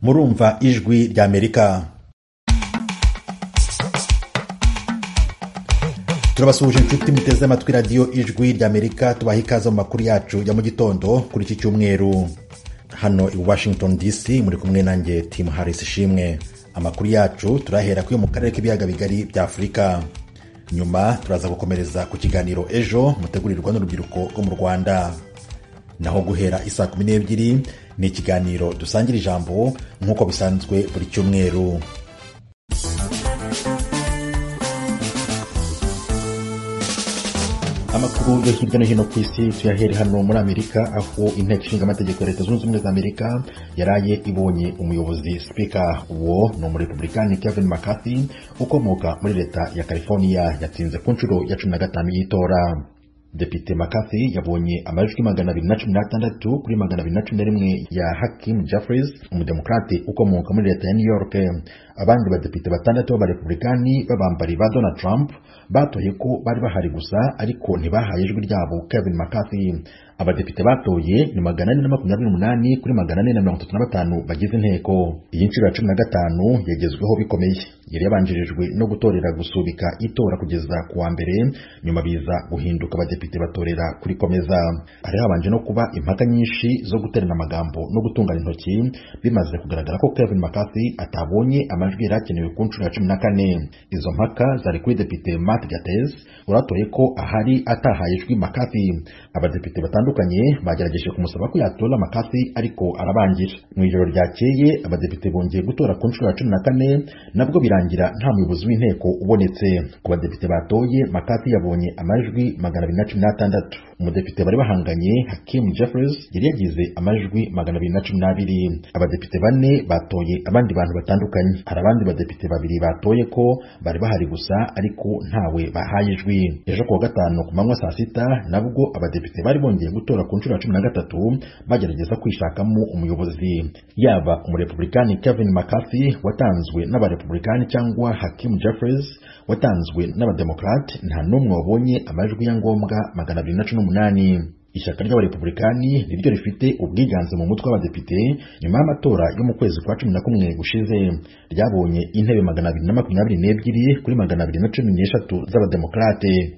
murumva ijwi ry'Amerika. Turabasuhuje inshuti muteze amatwi radio ijwi ry'Amerika, tubaha ikaze mu makuru yacu ya mu gitondo kuri iki cyumweru. Hano i Washington DC muri kumwe nanjye Tim Harris Shimwe. Amakuru yacu turahera ku yo mu karere k'ibiyaga bigari bya Afurika. Nyuma turaza gukomereza ku kiganiro ejo mutegurirwa n'urubyiruko rwo mu Rwanda. Naho guhera isa 12 ni ikiganiro dusangira ijambo nk'uko bisanzwe buri cyumweru. Amakuru yo hirya no hino ku isi tuyahere hano muri Amerika, aho inteko ishinga amategeko ya Leta Zunze Ubumwe za Amerika yaraye ibonye umuyobozi speaker uwo no muri Republican Kevin McCarthy ukomoka muri leta ya California yatsinze ku nshuro ya 15 y'itora. Depite McCarthy yabonye amajwi 216 kuri 211 ya Hakeem Jeffries, umudemokrate ukomoka muri leta ya New York. Abandi badepite batandatu b'abarepublikani babambari ba Donald Trump batoye ko bari bahari gusa ariko ntibahaye ijwi ryabo Kevin McCarthy. Abadepite batoye ni 428 kuri 435 bagize inteko. Iyi nshuro ya 15 yagezweho bikomeye, yari yabanjirijwe no gutorera gusubika itora kugeza ku wa mbere, nyuma biza guhinduka abadepite batorera kuri komeza. Hari habanje no kuba impaka nyinshi zo guterana amagambo no gutungana intoki, bimaze kugaragara ko Kevin McCarthy atabonye amajwi yarakenewe ku nshuro ya 14. Izo mpaka zari kuri depite Matt Gaetz uratoye ko ahari atahaye ijwi McCarthy. Abadepite batandukanye bagerageje kumusaba ko yatora McCarthy ariko arabangira. Mu ijoro ryakeye abadepite bongeye gutora ku nshuro ya 14, nabwo birangira nta muyobozi w'inteko ubonetse. Ku badepite batoye, McCarthy yabonye amajwi 216. Umudepite bari bahanganye Hakeem Jeffries yari yagize amajwi 212. Abadepite 4 batoye abandi bantu batandukanye. Hari abandi badepite 2 batoye ko bari bahari gusa ariko ntawe bahaye ijwi. Ejo ku wa gatanu ku manywa saa 6 nabwo abadepite bari bongeye gutora ku nshuro ya 13 bagerageza kwishakamo umuyobozi. Yaba umurepublikani Kevin McCarthy watanzwe n'abarepublikani cyangwa Hakeem Jeffries watanzwe n'abademokrate, nta numwe wabonye amajwi ya ngombwa 218. Ishyaka ry'abarepublikani niryo rifite ubwiganze mu mutwe w'abadepite nyuma y'amatora yo mu kwezi kwa 11 gushize. Ryabonye intebe 222 kuri 213 z'abademokrate.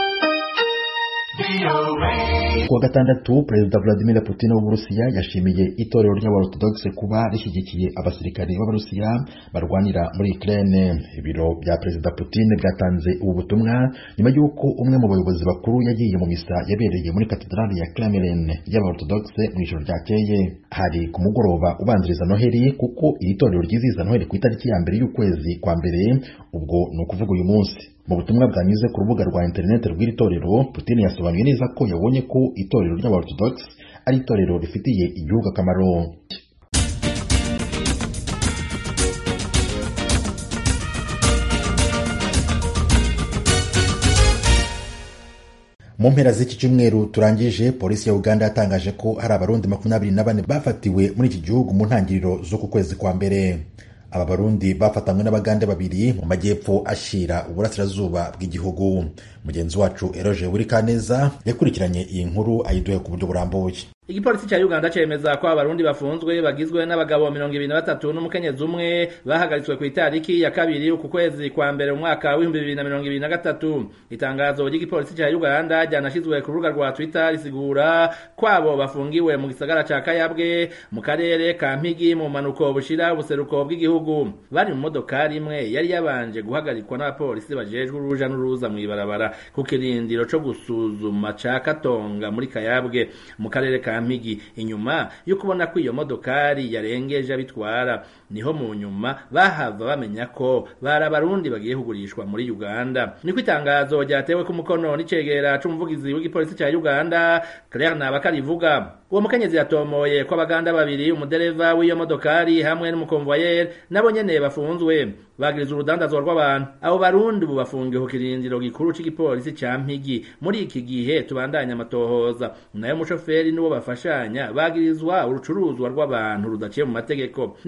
Kuwa gatandatu, Perezida Vladimir Putin w'Uburusiya yashimiye itorero ry'Abarothodoxe kuba rishyigikiye abasirikare b'Abarusiya barwanira muri Ukraine. Ibiro bya Perezida Putin byatanze ubu butumwa nyuma y'uko umwe mu bayobozi bakuru yagiye mu misa yabereye muri katedrali ya Kremlin y'Abarothodoxe mu ijoro ryakeye. Hari ku mugoroba ubanziriza Noheli, kuko iri torero ryizihiza Noheli ku itariki ya mbere y'ukwezi kwa mbere, ubwo ni ukuvuga uyu munsi. Mu butumwa bwanyuze ku rubuga rwa internet rw'iri torero, Putin yasobanuye neza ko yabonye ko itorero ry'Abarothodoxe ari itorero rifitiye igihugu akamaro. Mu mpera z'iki cyumweru turangije, polisi ya Uganda yatangaje ko hari abarundi 24 bafatiwe muri iki gihugu mu ntangiriro zo ku kwezi kwa mbere. Aba barundi bafatanywe n'abagande 2 mu majyepfo ashira uburasirazuba bw'igihugu. Mugenzi wacu Eroje Burikaneza yakurikiranye iyi nkuru ayiduhe ku buryo burambuye. Igipolisi cha Uganda cemeza ko abarundi bafunzwe bagizwe n'abagabo 23 n'umukenyezi umwe bahagaritswe ku itariki ya 2 ku kwezi kwa mbere umwaka wa 2023. Itangazo ry'igipolisi cha Uganda ryanashizwe ku rubuga rwa Twitter risigura kwabo bafungiwe mu gisagara ca Kayabwe mu karere ka Mpigi mu manuko bushira ubuseruko bw'igihugu. Bari mu modokari imwe yari yabanje guhagarikwa n'abapolisi bajejwe uruja n'uruza mu ibarabara ku kirindiro co gusuzuma ca Katonga muri Kayabwe mu karere ka Mpigi. Inyuma yo kubona ko iyo modokari yarengeje abitwara, niho mu nyuma bahava bamenya ko bari abarundi bagiye kugurishwa muri Uganda. Niko itangazo ryatewe ku mukono n'icegera c'umuvugizi w'igipolisi ca Uganda Claire Nabakarivuga. Uwo mukenyezi yatomoye ko abaganda 2, umudereva w'iyo modokari hamwe n'umukonvoyeri nabo nyene bafunzwe bagiriza urudandazwa rw'abantu. Abo barundi ubu bafungiwe ku kirindiro gikuru c'igipolisi ca Mpigi. Muri iki gihe tubandanya amatohoza, nayo umushoferi n'uwo bafashanya bagirizwa urucuruzwa rw'abantu rudaciye mu mategeko. Niko vyatanga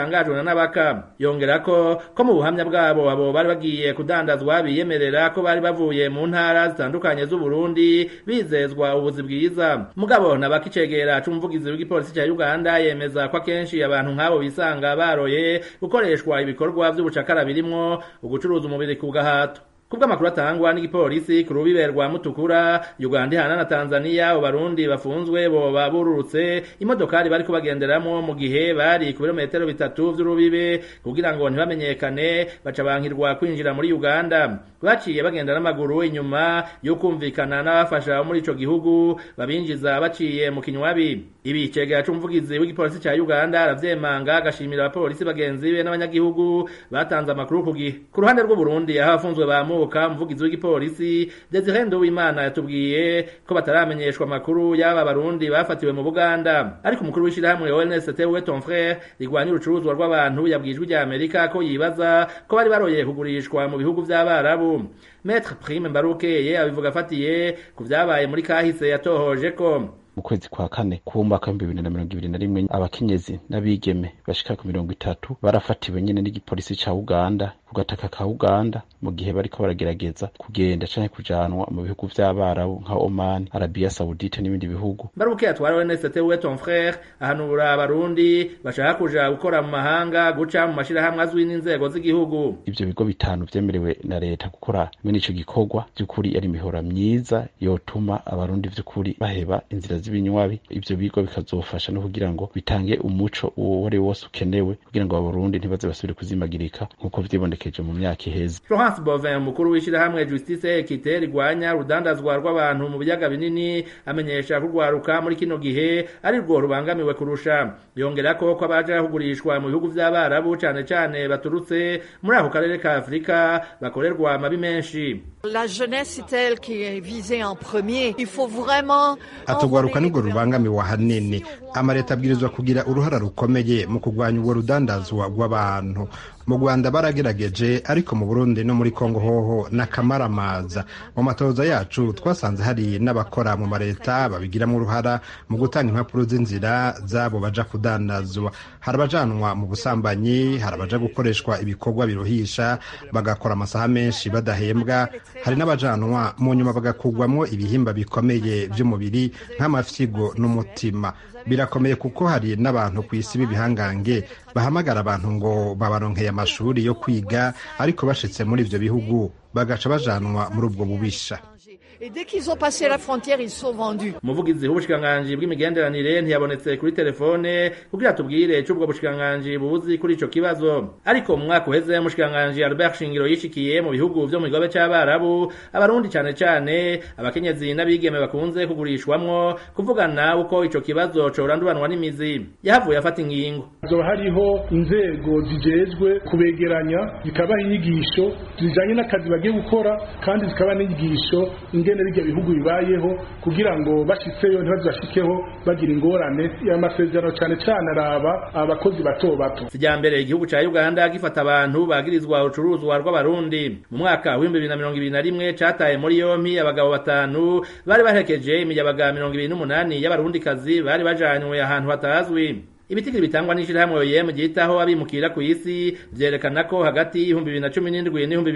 bitangajwe na Nabaka. Yongera ko mu buhamya bwabo abo bari bagiye kudandazwa biyemerera ko bari bavuye mu ntara zitandukanye z'u Burundi bizezwa ubuzi bwiza. Mugabo Nabaka icegera c'umuvugizi w'igipolisi ca Uganda yemeza ko akenshi abantu nk'abo bisanga baroye gukoreshwa ibikorwa vy'ubucakara birimwo ugucuruza umubiri ku gahato. Kubwa makuru atangwa n'igipolisi ku rubibe rwa Mutukura, Uganda ihana na Tanzania, Abarundi bafunzwe boba bururutse imodokari bariko bagenderamo mu gihe bari ku birometero 3 vy'urubibe kugira ngo ntibamenyekane baca bankirwa kwinjira muri Uganda. Baciye bagenda n'amaguru inyuma yo kumvikana n'abafasha muri ico gihugu babinjiza baciye mu kinywabi. Ibi cegera c'umuvugizi w'igipolisi ca Uganda aravyemanga agashimira abapolisi bagenzi be n'abanyagihugu batanze amakuru ku gihe. Ku ruhande rw'u Burundi aho abafunzwe bamuka, umuvugizi w'igipolisi Desire Nduwimana yatubwiye ko bataramenyeshwa amakuru y'aba Barundi bafatiwe mu Buganda. Ariko umukuru w'ishirahamwe ONST we ton frère rigwanya urucuruzwa rw'abantu yabwijwe rya Amerika ko yibaza ko bari baroye kugurishwa mu bihugu vy'Abarabu. Maître Prime Mbarukeye abivuga afatiye ku vyabaye muri kahise yatohoje ko mu kwezi kwa kane kuw'umwaka w'2021 abakenyezi n'abigeme bashika ku 30 barafatiwe nyene n'igipolisi ca Uganda ku gataka ka Uganda mu gihe bariko baragerageza kugenda canke kujanwa mu bihugu vy'Abarabu nka Oman, Arabia Saudite n'ibindi bihugu. Mbaruke atwara NST we ton frère ahanura Abarundi bashaka kuja gukora mu mahanga guca mu mashirahamwe azwi n'inzego z'igihugu. Ivyo bigo bitanu vyemerewe na leta gukora muri ico gikorwa by'ukuri ari mihora myiza yotuma Abarundi vy'ukuri baheba inzira z'ibinywabi. Ivyo bigo bikazofasha no kugira ngo bitange umuco uwo wari wose ukenewe kugira ngo Abarundi ntibaze basubire kuzimagirika nkuko vyibonekeje mu myaka iheze. Florence Bovin mukuru w'ishirahamwe Justice Equite rigwanya urudandazwa rw'abantu mu biyaga binini amenyesha kurwaruka muri kino gihe ari rwo rubangamiwe kurusha. Yongera ko abaja kugurishwa mu bihugu vy'Abarabu cane cane baturutse muri ako karere ka Afrika bakorerwa amabi menshi. La jeunesse est elle qui est visée en premier. Il faut vraiment atugwaruka nibwo rubangamiwe hanini. Amareta abwirizwa kugira uruhara rukomeye mu kugwanya ubwo rudandazwa rw'abantu. Mu Rwanda baragerageje ariko mu Burundi no muri Kongo hoho n'akamaramaza. Mu matoza yacu twasanze hari n'abakora mu mareta babigiramo uruhara mu gutanga impapuro z'inzira zabo baja kudandazwa. Harabajanwa mu busambanyi, harabaja gukoreshwa ibikorwa biruhisha bagakora amasaha menshi badahembwa, hari n'abajanwa mu nyuma bagakugwamwo ibihimba bikomeye by'umubiri nk'amafyigo n'umutima. Birakomeye kuko hari n'abantu kw'isi b'ibihangange bahamagara abantu ngo babaronkeye amashuri yo kwiga ariko bashitse muri ivyo bihugu bagaca bajanwa muri ubwo bubisha. Et dès qu'ils ont passé la frontière, ils sont vendus. Umuvugizi w'ubushikiranganji bw'imigenderanire ntiyabonetse kuri telefone kugira tubwire c'ubwo bushikiranganji buzi kuri ico kibazo. Ariko mu mwaka uheze umushikiranganji Albert Shingiro yishikiye mu bihugu vyo mu gigobe c'Abarabu, Abarundi cane cane abakenyezi n'abigeme bakunze kugurishwamwo kuvugana uko ico kibazo coranduranwa n'imizi. Yahavuye afata ingingo. Zo hariho inzego zijejwe kubegeranya zikabaha inyigisho zijanye n'akazi bagiye gukora kandi zikaba n'inyigisho ingene bijya bihugu bibayeho kugira ngo bashitseyo ntibazashikeho bagira ingorane y'amasezerano cane cane araba abakozi bato bato. Sijambere igihugu ca Uganda gifata abantu bagirizwa ucuruzwa rw'Abarundi. Mu mwaka wa 2021 cataye muri yompi abagabo 5 bari bahekeje imiyabaga 28 y'Abarundi kazi bari bajanywe ahantu hatazwi. Ibitigiri bitangwa n'ishirahamwe OIM gitaho abimukira ku isi vyerekana ko hagati y'2017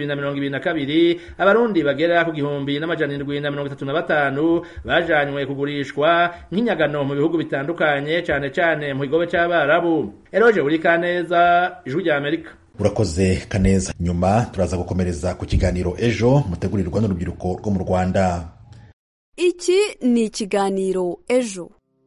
n'2022 Abarundi bagera ku 1735 bajanywe kugurishwa nk'inyagano mu bihugu bitandukanye cane cane mu gigobe c'Abarabu. Eroje uri Kaneza, Ijwi rya Amerika. Urakoze Kaneza. Nyuma turaza gukomereza ku kiganiro ejo mutegurirwa n'urubyiruko rwo mu Rwanda. Iki ni ikiganiro ejo.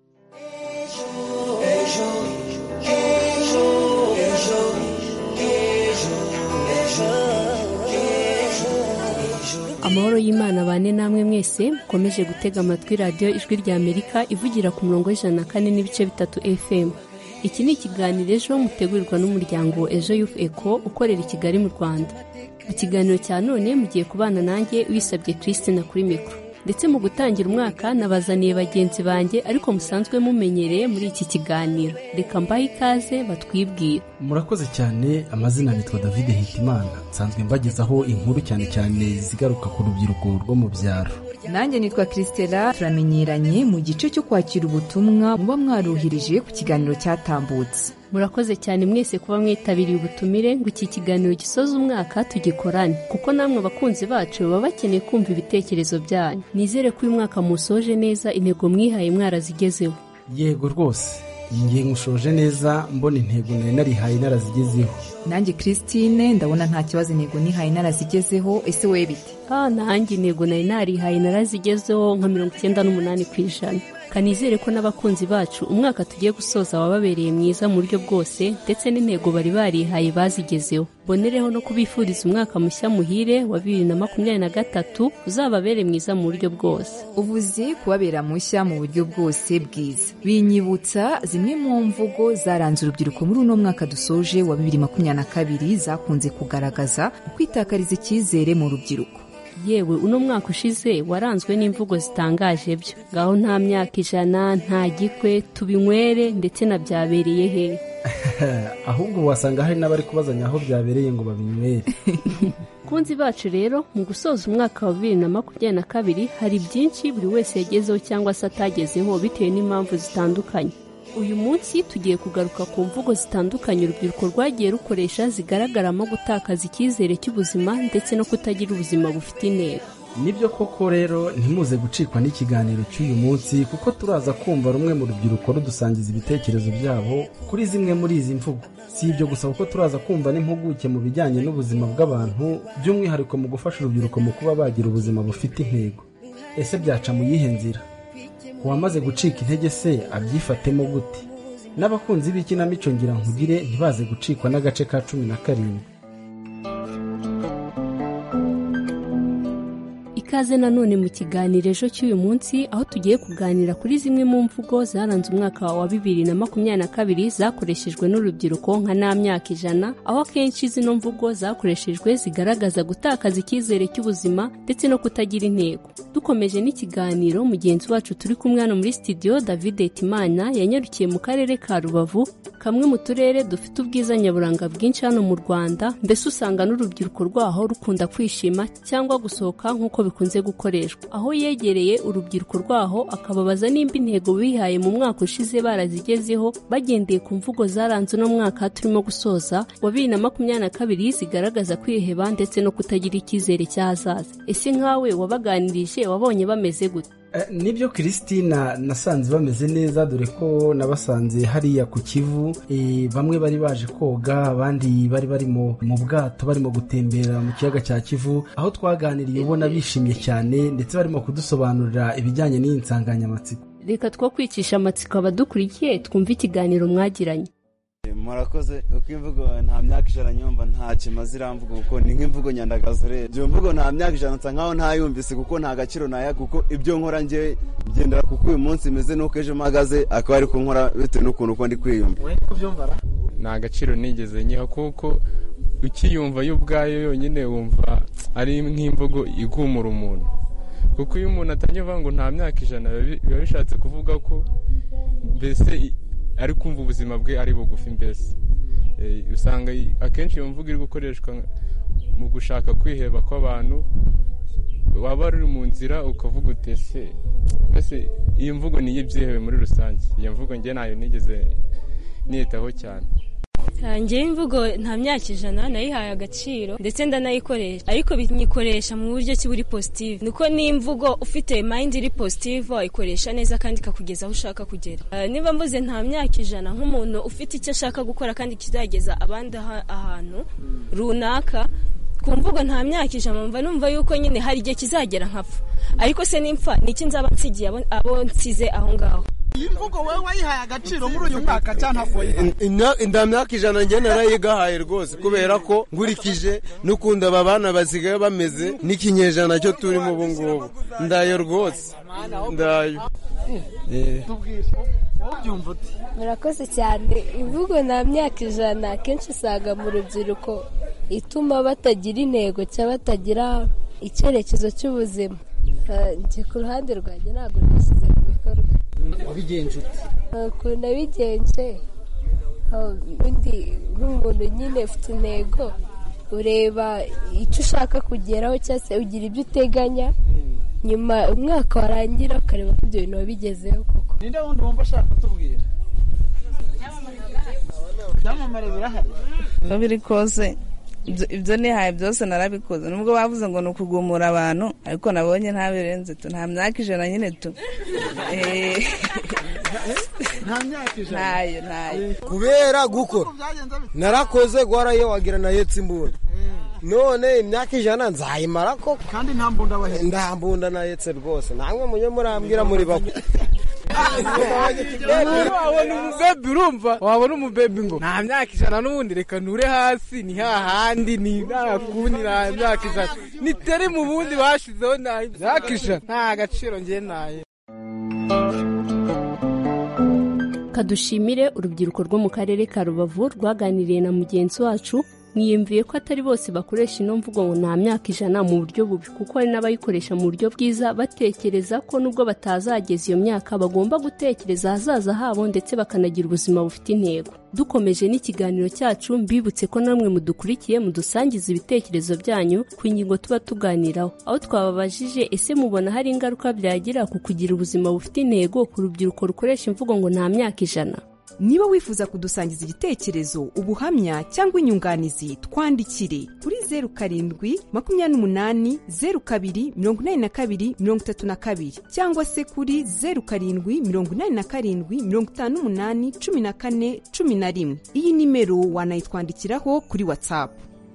Amahoro y'Imana bane namwe mwese mukomeje gutega amatwi radio Ijwi rya Amerika ivugira ku murongo w'104.3 FM. Iki ni ikiganiro ejo mutegurirwa n'umuryango Ejo Youth Echo ukorera i Kigali mu Rwanda. Mu kiganiro cya none mugiye kubana nanjye wisabye Christine kuri mikro. Ndetse mu gutangira umwaka nabazaniye bagenzi banjye ariko musanzwe mumenyereye muri iki kiganiro. Reka mbahe ikaze batwibwira. Murakoze cyane. Amazina nitwa David Hitimana. Nsanzwe mbagezaho inkuru cyane cyane zigaruka ku rubyiruko rwo mu byaro. Nanjye nitwa Christella. Turamenyeranye mu gice cyo kwakira ubutumwa muba mwaruhirije ku kiganiro cyatambutse. Murakoze cyane mwese kuba mwitabiriye ubutumire ngo iki kiganiro gisoza umwaka tugikorane, kuko namwe abakunzi bacu baba bakeneye kumva ibitekerezo byanyu. Nizere ko uyu mwaka musoje neza intego mwihaye mwarazigezeho. Yego rwose, ngiye mushoje neza, mbona intego narihaye narazigezeho. Nanjye Christine ndabona nta kibazo intego nihaye narazigezeho. Ese wewe bite? Nanjye intego narihaye narazigezeho nka 98%. Kanizere ko n'abakunzi bacu umwaka tugiye gusoza wababereye mwiza mu buryo bwose, ndetse n'intego bari barihaye bazigezeho. Bonereho no kubifuriza umwaka mushya muhire wa 2023 uzababere mwiza mu buryo bwose. Uvuze kubabera mushya mu buryo bwose bwiza, binyibutsa zimwe mu mvugo zaranze urubyiruko muri uno mwaka dusoje wa 2022 zakunze kugaragaza ukwitakariza icyizere mu rubyiruko. Yewe uno mwaka ushize waranzwe n'imvugo zitangaje byo, ngaho nta myaka 100, nta gikwe, tubinywere ndetse na byabereye he. Ahubwo wasanga hari n'abari kubazanya aho byabereye ngo babinywere. Kunzi bacu rero mu gusoza umwaka wa 2022 hari byinshi buri wese yagezeho cyangwa se atagezeho bitewe n'impamvu zitandukanye. Uyu munsi tugiye kugaruka ku mvugo zitandukanye urubyiruko rwagiye rukoresha zigaragaramo gutakaza icyizere cy'ubuzima ndetse no kutagira ubuzima bufite intego. Nibyo koko rero ntimuze gucikwa n'ikiganiro cy'uyu munsi, kuko turaza kumva rumwe mu rubyiruko rudusangiza ibitekerezo byabo kuri zimwe muri izi mvugo. Si ibyo gusa, kuko turaza kumva n'impuguke mu bijyanye n'ubuzima bw'abantu, by'umwihariko mu gufasha urubyiruko mu kuba bagira ubuzima bufite intego. Ese byaca mu yihe nzira? Uwamaze gucika intege se abyifatemo gute? N'abakunzi b'ikinamico ngira nkugire ntibaze gucikwa n'agace ka 17. Ikaze nanone mu kiganiro ejo cy'uyu munsi, aho tugiye kuganira kuri zimwe mu mvugo zaranze umwaka wa 2022 zakoreshejwe n'urubyiruko nka nta myaka 100, aho akenshi zino mvugo zakoreshejwe zigaragaza gutakaza icyizere cy'ubuzima ndetse no kutagira intego. Dukomeje n'ikiganiro, mugenzi wacu turi kumwe hano muri studio David Etimana yanyarukiye mu karere ka Rubavu, kamwe mu turere dufite ubwiza nyaburanga bwinshi hano mu Rwanda, mbese usanga n'urubyiruko rwaho rukunda kwishima cyangwa gusohoka nk'uko bikunze gukoreshwa. Aho yegereye urubyiruko rwaho akababaza nimba intego bihaye mu mwaka ushize barazigezeho bagendeye ku mvugo zaranze no mwaka turimo gusoza wa 2022 zigaragaza kwiheba ndetse no kutagira icyizere cy'ahazaza. Ese nkawe wabaganirije wabonye bameze gute? Nibyo Christina, nasanze bameze neza, dore ko nabasanze hariya ku Kivu. Bamwe bari baje koga, abandi bari mu bwato barimo gutembera mu kiyaga cya Kivu, aho twaganiriye ubona bishimye cyane ndetse barimo kudusobanurira ibijyanye n'iyi nsanganyamatsiko. Reka two kwicisha amatsiko abadukurikiye twumva ikiganiro mwagiranye. Murakoze. Uko imvugo nta myaka 100 nyumva nta kimaze iramvuga, kuko ni nk'imvugo nyandagazo rero. Iyo mvugo nta myaka 100 nsa nkaho ntayumvise, kuko nta gaciro naya, kuko ibyo nkora nje byendera kuko uyu munsi meze nuko ejo magaze akaba ari kunkora bitewe n'ukuntu uko ndi kwiyumva. We kubyumvara nta gaciro nigeze nyiha, kuko ukiyumva y'ubwayo yonyine wumva ari nk'imvugo igumura umuntu, kuko iyo umuntu atanyumva ngo nta myaka 100 biba bishatse kuvuga ko mbese ari kumva ubuzima bwe ari bugufi. Mbese usanga akenshi iyo mvugo iri gukoreshwa mu gushaka kwiheba kw'abantu. Waba uri mu nzira ukavuga utese, mbese iyi mvugo niyo ibyihebe muri rusange. Iyo mvugo njye nayo nigeze niyitaho cyane. Njye imvugo nta myaka 100 nayihaye agaciro ndetse ndanayikoresha, ariko binyikoresha mu buryo ki buri positive. Nuko ni imvugo ufite mind iri positive wayikoresha neza kandi kakugeza aho ushaka kugera. Niba mvuze nta myaka 100 nk'umuntu ufite icyo ashaka gukora kandi kizageza abandi ahantu runaka, ku mvugo nta myaka 100 numva yuko nyine hari igihe kizagera nkapfa, ariko se nimpfa niki nzaba nsigiye abo nsize aho ngaho. Iyi mvugo wewe wayihaye agaciro muri uyu mwaka cyane afoye? Inda myaka 100 njye narayigahaye rwose, kubera ko ngurikije n'ukunda babana basigaye bameze n'ikinyejana cyo turimo ubu ngubu. Ndayo rwose, ndayo. Murakoze cyane. Imvugo nta myaka 100 akenshi usanga mu rubyiruko ituma batagira intego cyangwa batagira icyerekezo cy'ubuzima. Njye ku ruhande rwanjye ntabwo nashyize ku bikorwa. Wabigenje ute? Ukuntu nabigenje, undi nk'umuntu nyine ufite intego, ureba icyo ushaka kugeraho cyangwa se ugira ibyo uteganya, nyuma umwaka warangira ukareba ko ibyo bintu wabigezeho koko. Ninde wundi wumva ashaka kutubwira? Byamamare birahari. Babiri kose ibyo nihaye byose narabikoze nubwo bavuze ngo ni ukugumura abantu ariko nabonye ntabirenze tu nta myaka 100 nyine tu nta myaka 100 nayo kubera gukora narakoze gwaraye wagira na yetse imbunda none imyaka 100 nzayimara ko kandi nta mbunda bahe nta mbunda na yetse rwose namwe munye murambwira muri bako wabona umubebi urumva wabona umubebi ngo nta myaka 100 n'ubundi reka nture hasi ni hahandi ni nakundi nta myaka 100 nitere mu bundi bashizeho nta myaka 100 nta gaciro ngiye naye. Kadushimire urubyiruko rwo mu karere ka Rubavu rwaganiriye na mugenzi wacu mwiyumviye ko atari bose bakoresha ino mvugo ngo nta myaka 100 mu buryo bubi kuko hari n'abayikoresha mu buryo bwiza batekereza ko nubwo batazageza iyo myaka bagomba gutekereza ahazaza habo ndetse bakanagira ubuzima bufite intego. Dukomeje n'ikiganiro cyacu mbibutse ko namwe mudukurikiye mudusangiza ibitekerezo byanyu ku ngingo tuba tuganiraho aho twababajije ese mubona hari ingaruka byagira ku kugira ubuzima bufite intego ku rubyiruko rukoresha imvugo ngo nta myaka 100. Niba wifuza kudusangiza igitekerezo ubuhamya cyangwa inyunganizi twandikire kuri 0728028232 cyangwa se kuri 0787581411. Iyi nimero wanayitwandikiraho kuri WhatsApp.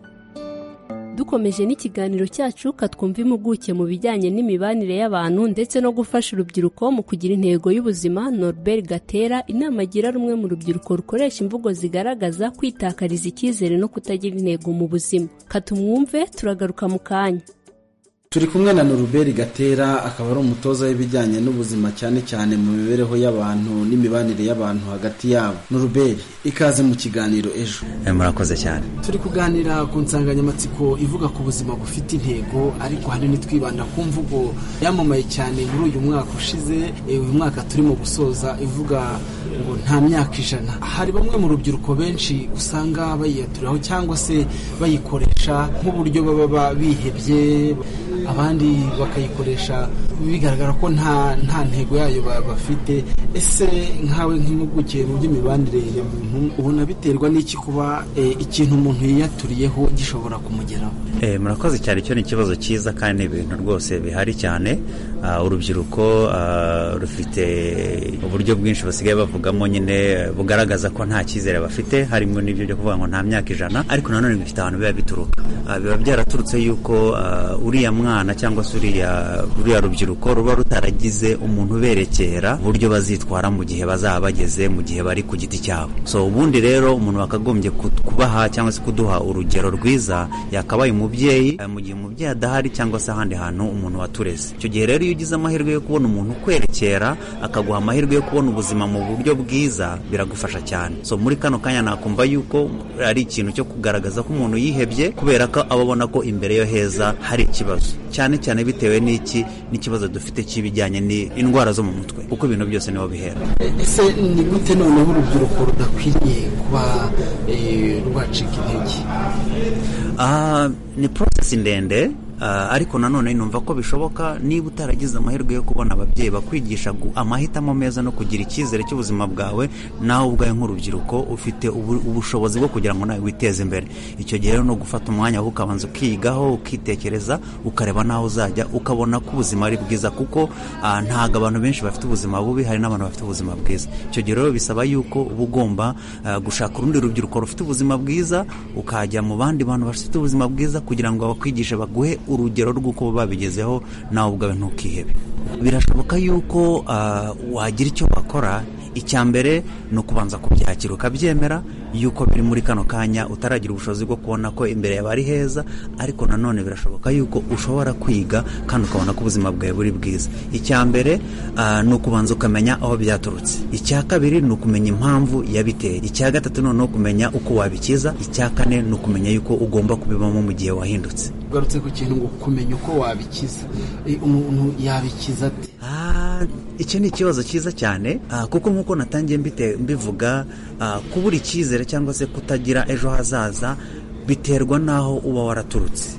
Dukomeje n'ikiganiro cyacu katwumva impuguke mu bijyanye n'imibanire y'abantu ndetse no gufasha urubyiruko mu kugira intego y'ubuzima. Norbert Gatera inama agira rumwe mu rubyiruko rukoresha imvugo zigaragaza kwitakariza icyizere no kutagira intego mu buzima. Katumwumve turagaruka mu kanya. Turi kumwe na Norbert Gatera akaba ari umutoza w'ibijyanye n'ubuzima cyane cyane mu mibereho y'abantu n'imibanire y'abantu hagati yabo. Norbert, ikaze mu kiganiro ejo. Murakoze cyane. Turi kuganira ku nsanganyamatsiko ivuga ku buzima bufite intego ariko hanini twibanda ku mvugo yamamaye cyane muri uyu mwaka ushize, uyu mwaka turimo gusoza ivuga ngo nta myaka 100. Hari bamwe mu rubyiruko benshi usanga bayiyaturaho cyangwa se bayikoresha nk'uburyo baba bihebye, abandi bakayikoresha bigaragara ko nta ntego yayo bafite. Ese nkawe nk'impuguke mu by'imibanire ya muntu ubona biterwa n'iki kuba ikintu umuntu yiyaturiyeho gishobora kumugeraho? Murakoze cyane, icyo ni ikibazo cyiza kandi ibintu rwose bihari cyane. Urubyiruko rufite uburyo bwinshi basigaye bavugamo nyine bugaragaza ko nta cyizere bafite, harimo n'ibyo byo kuvuga ngo nta myaka 100 ariko nanone bifite abantu biba bituruka biba byaraturutse yuko uriya mwana cyangwa se uriya rubyiruko ruba rutaragize umuntu berekera uburyo bazitwara mu gihe bazaba bageze mu gihe bari ku giti cyabo. So ubundi rero umuntu wakagombye kubaha cyangwa se kuduha urugero rwiza yakabaye umubyeyi mu gihe umubyeyi adahari cyangwa se ahandi hantu umuntu watureze. Icyo gihe rero iyo ugize amahirwe yo kubona umuntu kwerekera akaguha amahirwe yo kubona ubuzima mu buryo bwiza biragufasha cyane. So muri kano kanya nakumva yuko ari ikintu cyo kugaragaza ko umuntu yihebye kubera ko ababona ko imbere yo heza hari ikibazo, cyane cyane bitewe n'ikibazo dufite cy'ibijyanye n'indwara zo mu mutwe kuko ibintu byose niho bihera. Ese ni gute noneho urubyiruko rudakwiriye kuba rwacika intege? Ni process ndende ariko nanone numva ko bishoboka niba utaragize amahirwe yo kubona ababyeyi bakwigisha amahitamo meza no kugira icyizere cy'ubuzima bwawe nawe ubwawe nk'urubyiruko ufite ubushobozi bwo kugira ngo nawe witeze imbere. Icyo gihe rero no gufata umwanya ukabanza ukigaho ukitekereza ukareba naho uzajya ukabona ko ubuzima ari bwiza kuko ntago abantu benshi bafite ubuzima bubi, hari n'abantu bafite ubuzima bwiza. Icyo gihe rero bisaba yuko uba ugomba gushaka urundi rubyiruko rufite ubuzima bwiza ukajya mu bandi bantu bafite ubuzima bwiza kugira ngo bakwigishe baguhe urugero rw'uko babigezeho nawe ubwawe ntukihebe. Birashoboka yuko wagira icyo wakora. Icya mbere ni ukubanza kubyakira ukabyemera yuko biri muri kano kanya utaragira ubushobozi bwo kubona ko imbere yawe ari heza, ariko nanone birashoboka yuko ushobora kwiga kandi ukabona ko ubuzima bwawe buri bwiza. Icya mbere ni ukubanza ukamenya aho byaturutse. Icya kabiri ni ukumenya impamvu yabiteye. Icya gatatu noneho kumenya uko wabikiza. Icya kane ni ukumenya yuko ugomba kubibamo mu gihe wahindutse. Ugarutse ku kintu ngo kumenya uko wabikiza, umuntu yabikiza ate? Icyo ni ikibazo cyiza cyane kuko nk'uko natangiye mbivuga kubura icyizere cyangwa se kutagira ejo hazaza biterwa n'aho uba waraturutse.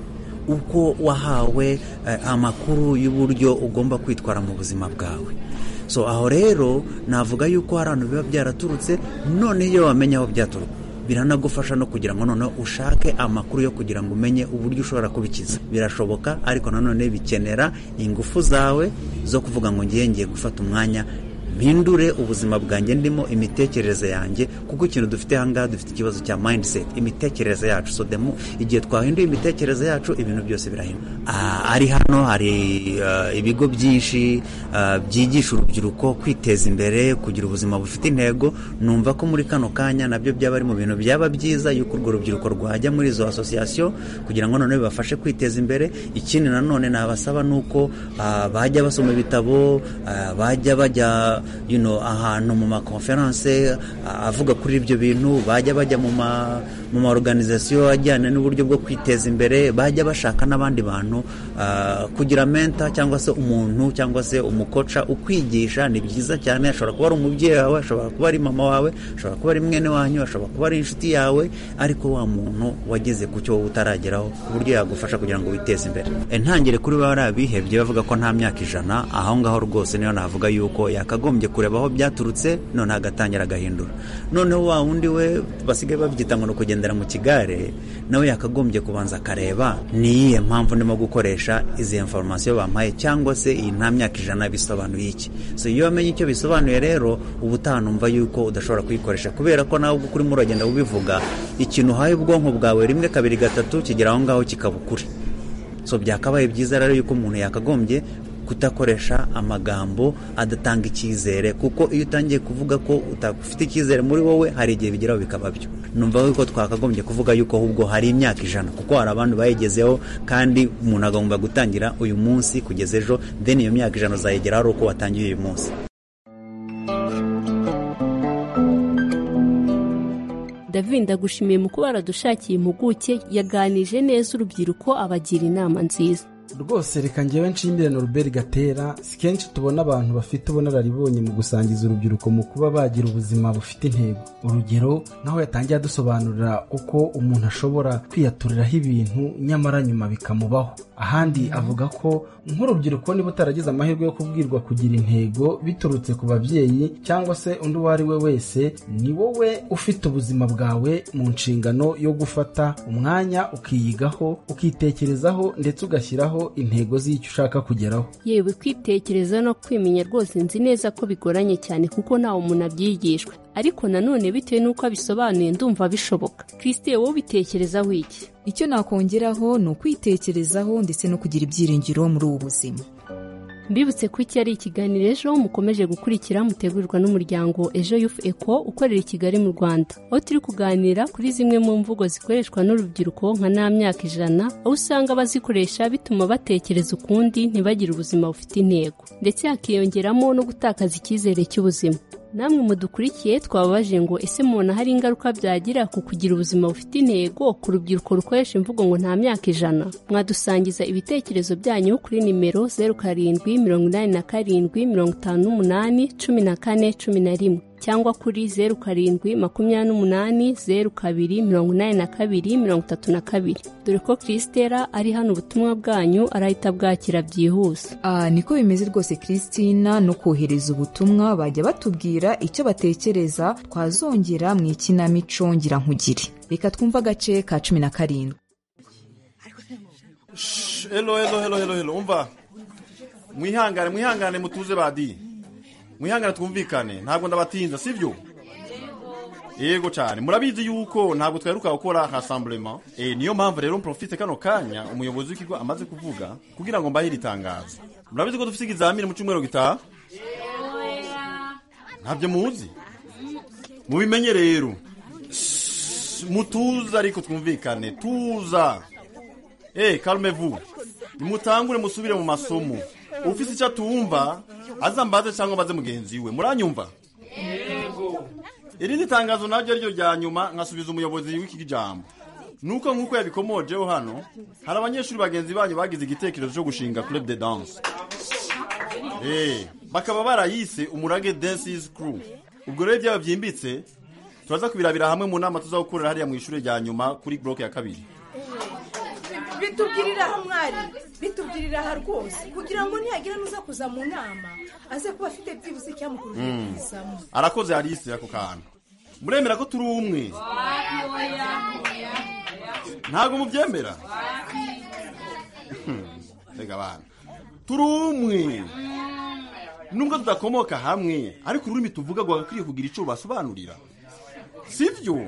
uko wahawe amakuru y'uburyo ugomba kwitwara mu buzima bwawe. So aho rero navuga yuko hari abantu biba byaraturutse, none iyo wamenya aho byaturuka biranagufasha no kugira ngo none ushake amakuru yo kugira ngo umenye uburyo ushobora kubikiza. Birashoboka, ariko nanone bikenera ingufu zawe zo kuvuga ngo ngiye gufata umwanya mpindure ubuzima bwanjye ndimo, imitekerereze yanjye, kuko ikintu dufite ahangaha dufite ikibazo cya mindset, imitekerereze yacu. So igihe twahinduye imitekerereze yacu ibintu byose birahinduka. Ari hano hari ibigo byinshi byigisha urubyiruko kwiteza imbere, kugira ubuzima bufite intego. Numva ko muri kano kanya nabyo byaba ari mu bintu byaba byiza yuko urwo rubyiruko rwajya muri izo association kugira ngo none bibafashe kwiteza imbere. Ikindi nanone nabasaba nuko bajya basoma ibitabo, bajya bajya ahantu mu makonferanse avuga kuri ibyo bintu, bajya bajya mu ma organisation ajyana n'uburyo bwo kwiteza imbere, bajya bashaka n'abandi bantu kugira mentor cyangwa se umuntu cyangwa se umukoca ukwigisha. Ni byiza cyane. Ashobora kuba ari umubyeyi wawe, ashobora kuba ari mama wawe, ashobora kuba ari mwene wanyu, ashobora kuba ari inshuti yawe, ariko wa muntu wageze ku cyo utarageraho ku buryo yagufasha kugira ngo witeze imbere. Ntangire kuri barabihebye bavuga ko nta myaka 100, aho ngaho rwose niyo navuga yuko yakagombye kureba aho byaturutse, none agatangira agahindura. Noneho wa wundi we basigaye babyita ngo no kugendera mu kigare, nawe yakagombye kubanza akareba niyihe mpamvu ndimo gukoresha izi information bampaye, cyangwa se iyi nta myaka 100 bisobanuye iki. So iyo amenye icyo bisobanuye rero ubutaha numva yuko udashobora kuyikoresha, kubera ko nawe kuri mu ragenda ubivuga ikintu haye ubwonko bwawe 1 2 3 kigera aho ngaho kikabukuri. So byakabaye byiza rero yuko umuntu yakagombye kutakoresha amagambo adatanga icyizere, kuko iyo utangiye kuvuga ko utafite icyizere muri wowe hari igihe bigeraho bikaba byo. Numva yuko twakagombye kuvuga yuko ahubwo hari imyaka 100, kuko hari abantu bayigezeho, kandi umuntu agomba gutangira uyu munsi kugeza ejo, then iyo myaka 100 uzayegera ari uko watangiye uyu munsi. David ndagushimiye mu kuba baradushakiye impuguke yaganije neza urubyiruko abagira inama nziza. Rwose reka ngewe nshimire Norbert Gatera. Si kenshi tubona abantu bafite ubunararibonye mu gusangiza urubyiruko mu kuba bagira ubuzima bufite intego. Urugero naho yatangiye adusobanurira uko umuntu ashobora kwiyaturiraho ibintu nyamara nyuma bikamubaho. Ahandi avuga ko nk'urubyiruko niba utaragize amahirwe yo kubwirwa kugira intego biturutse ku babyeyi cyangwa se undi uwo ari we wese, ni wowe ufite ubuzima bwawe mu nshingano yo gufata umwanya ukiyigaho, ukitekerezaho, ndetse ugashyiraho intego z'icyo ushaka kugeraho. Yewe kwitekereza no kwimenya rwose nzi neza ko bigoranye cyane, kuko ntawe umuntu abyigishwa, ariko nanone bitewe n'uko abisobanuye ndumva bishoboka. Christine, wowe ubitekerezaho iki? Icyo nakongeraho ni ukwitekerezaho ndetse no kugira ibyiringiro muri ubu buzima. Mbibutse ko iki ari ikiganiro ejo mukomeje gukurikira, mutegurirwa n'umuryango Ejo Youth Eco ukorera i Kigali mu Rwanda, aho turi kuganira kuri zimwe mu mvugo zikoreshwa n'urubyiruko nka nta myaka 100, aho usanga bazikoresha bituma batekereza ukundi, ntibagire ubuzima bufite intego, ndetse hakiyongeramo no gutakaza icyizere cy'ubuzima. Namwe mudukurikiye twababaje ngo ese mubona hari ingaruka byagira ku kugira ubuzima bufite intego ku rubyiruko rukoresha imvugo ngo nta myaka 100? Mwadusangiza ibitekerezo byanyu kuri nimero 0787581411 cyangwa kuri 0728028232. Dore ko Christella ari hano, ubutumwa bwanyu arahita bwakira byihuse. Niko bimeze rwose Christina, no kohereza ubutumwa bajya batubwira icyo batekereza, twazongera mu ikinamico ngira nkugire. Reka twumva agace ka 17. Hello umva, mwihangane mutuze badi, mwihangane twumvikane, ntabwo ndabatinza sivyo? Yego cyane, murabizi yuko ntabwo twaheruka gukora rassemblement, niyo mpamvu rero mprofite kano kanya umuyobozi w'ikigo amaze kuvuga kugira ngo mbahire itangazo. Murabizi ko dufite examen mu cyumweru gitaha? Ntabyo muzi? Mubimenye rero. Mutuza ariko twumvikane, tuza. Calmez-vous. Nimutangure musubire mu masomo. Ufise icyo tumva azambaze cyangwa baze mugenzi we. Muranyumva? Yego. Irindi tangazo naryo ryo rya nyuma nkasubiza umuyobozi w'iki jambo. Nuko nkuko yabikomojeho hano, hari abanyeshuri bagenzi banyu bagize igitekerezo cyo gushinga club de danse. Bakaba barayise Umurage Dances Crew. Ubwo rero byaba byimbitse turaza kubirabira hamwe mu nama tuzagukorera hariya mu ishuri rya nyuma kuri block ya 2. bitubwirira aha mwari bitubwirira aha rwose kugira ngo nihagira nuza kuza mu nama aze kuba afite byibuze icyamukuru kwisamo. Arakoze Alice ako kantu. Muremera ko turi umwe? Ntago mubyemera? Rega bana. Turi umwe. Nubwo tudakomoka hamwe, ariko ururimi tuvuga gwagakwiye kugira ico basobanurira. Sivyo?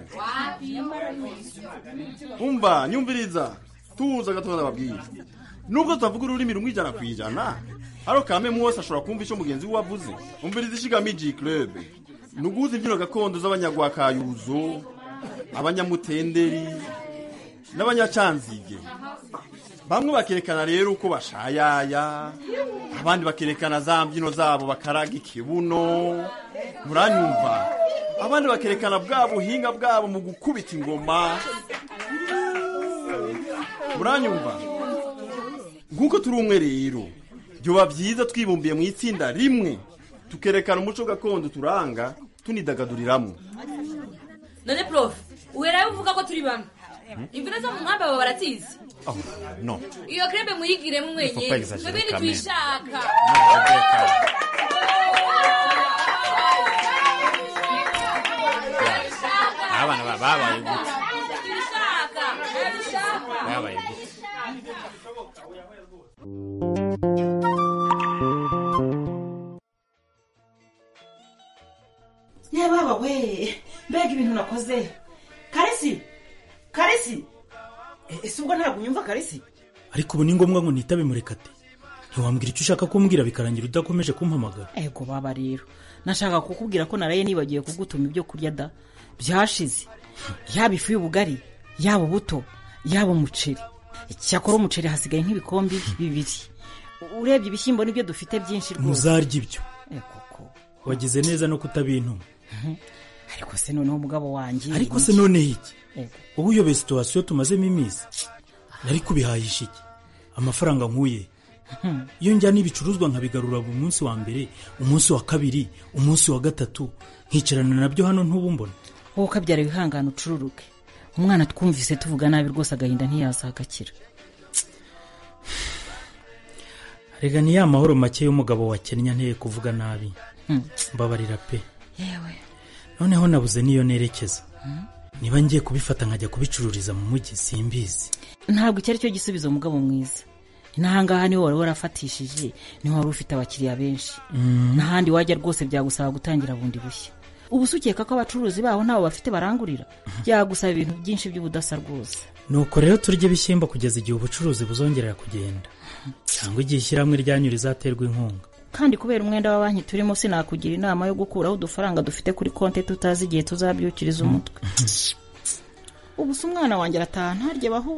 Umva, nyumviriza. Tuza gatoza babwira. Nubwo tutavuga ururimi rumwe ijana kwijana, aro kame mwose ashobora kumva ico mugenzi we wavuze. Umviriza ishiga Miji Club. Nuguze imbyino gakondo z'abanyagwakayuzo, abanyamutenderi, n'abanyacanzige. Bamwe bakerekana rero uko bashayaya, abandi bakerekana za mbyino zabo bakaraga ikibuno. Muranyumva? Abandi bakerekana bwa buhinga bwabo mu gukubita ingoma. Muranyumva? Nkuko turi umwe rero, byoba byiza twibumbiye mu itsinda rimwe, tukerekana umuco gakondo turanga, tunidagaduriramwe. None prof, uhera uvuga ko turi bamwe. Imvura zo mu mwamba baba baratizi. Oh, no. Iyo krebe muyigire mwenye. Twebwe twishaka. Abana babaye gute? Twishaka. Babaye gute? Ya baba we, mbega ibintu nakoze. Karisi. Ese ubwo ntabwo unyumva Karisi? Ariko ubu ni ngombwa ngo nitabe Murekate. Ntiwambwira icyo ushaka kumbwira bikarangira udakomeje kumpamagara. Ego baba rero. Nashaka kukubwira ko naraye nibagiye kugutuma ibyo kurya da. Byashize. Yaba ifu y'ubugari, yaba buto, yaba umuceri. Cyakora umuceri hasigaye nk'ibikombe 2. Urebye ibishyimbo nibyo dufite byinshi rwose. Muzarya ibyo. Koko. Wagize neza no kutabintu. Ariko se noneho umugabo wanjye. Ariko se none iki? Ubu yobe situation tumazemo iminsi. Nari kubihahisha iki? Amafaranga nkuye. Iyo njya n'ibicuruzwa nkabigarura mu munsi wa mbere, umunsi wa kabiri, umunsi wa gatatu, nkicarana nabyo hano ntubumbona. Wowe kabyara wihangana ucururuke. Umwana twumvise tuvuga nabi rwose agahinda ntiyazagakira. Rega ni ya mahoro make y'umugabo wakennye nteye kuvuga nabi. Mbabarira pe. Yewe. Noneho nabuze niyo nerekeza. Niba ngiye kubifata nkajya kubicururiza mu mujyi simbizi. Ntabwo cyari cyo gisubizo mugabo mwiza. Nahangaha ni wari warafatishije, ni wari ufite abakiriya benshi. Nahandi wajya rwose byagusaba gutangira bundi bushya. Ubu sukeka ko abacuruzi baho nabo bafite barangurira. Byagusaba ibintu byinshi by'ubudasa rwose. Nuko rero turye bishyimba kugeza igihe ubucuruzi buzongerera kugenda. Cyangwa igihe ishyirahamwe ryanyu rizaterwa inkunga. Kandi kubera umwenda wa banki turimo sinakugira inama yo gukuraho udufaranga dufite kuri konti tutazi igihe tuzabyukiriza umutwe. Ubu se umwana wanjye arataha ntarye baho.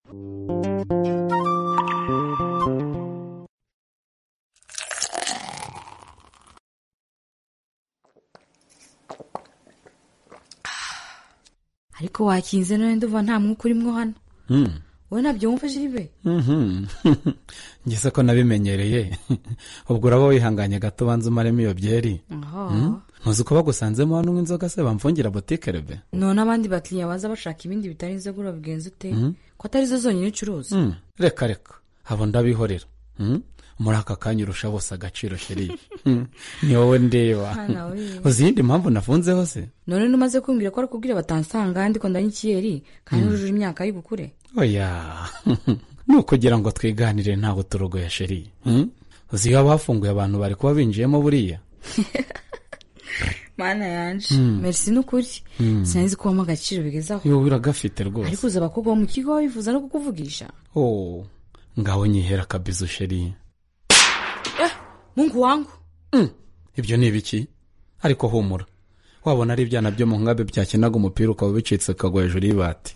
Ariko wakinze none nduva nta mwuka urimo hano. Wowe nabyo wumva Jiribe? Ngise ko nabimenyereye. Ubwo uraba wihanganye gato banza umaremo iyo byeri. Ntuzi ko bagusanzemo hano nk'inzoga se bamfungira boutique rebe. None abandi bakiriya baza bashaka ibindi bitarinze gura bigenze ute? Ko atari zo zonyine ucuruza. Reka. Abo ndabihorera. Muri aka kanya urusha bose agaciro sheri. Ni wowe ndeba. Uzindi mpamvu nafunzeho se? None numaze kumbwira ko ari kubwira batansanga handi ko ndanyikiyeri kandi uruje imyaka ari gukure. Oya. Nukugira ngo twiganire ntago turogoya sheri. Uzi abafunguye abantu bari kuba binjiyemo buriya. Mana yanje. Merci nukuri. Sinzi ko wama agaciro bigezaho. Yo biragafite rwose. Ariko uza bakobwa mu kigo bifuza no kukuvugisha. Ngaho nyihera kabizo sheri. Mungu wangu. Ibyo ni ibiki? Ariko humura. Wabona ari ibyana byo mu ngabe byakinaga umupira ukaba bicitse kagwa hejuru y'ibati.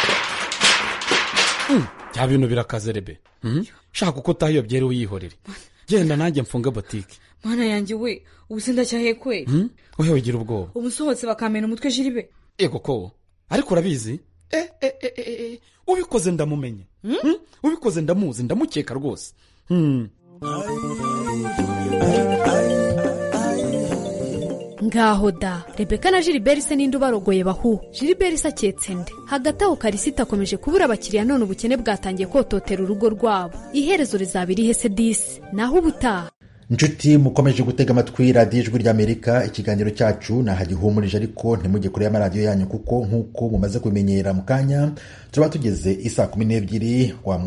Cya bintu birakaze rebe. Shaka uko tahiyo byere uyihorere. Genda nanjye mfunge boutique. Mana yanjye we, ubuse ndacyahekwe. Ohe ugira ubwoba. Ubusohotse bakamena umutwe Jiribe. Ego ko. Ariko urabizi? Ubikoze ndamumenye. Ubikoze ndamuzi ndamukeka rwose. ngaho da Rebeka na Gilbert se ninde ubarogoye bahu? Gilbert se aketse nde? Hagati aho Karisita akomeje kubura abakiriya none ubukene bwatangiye kototera urugo rwabo. Iherezo rizaba irihe se disi? Naho ubutaha inshuti mukomeje gutega amatwi radiyo ijwi ry'Amerika, ikiganiro cyacu nahagihumurije, ariko ntimujye kure y'amaradiyo yanyu kuko nk'uko mumaze kubimenyera mu kanya turaba tugeze 12:00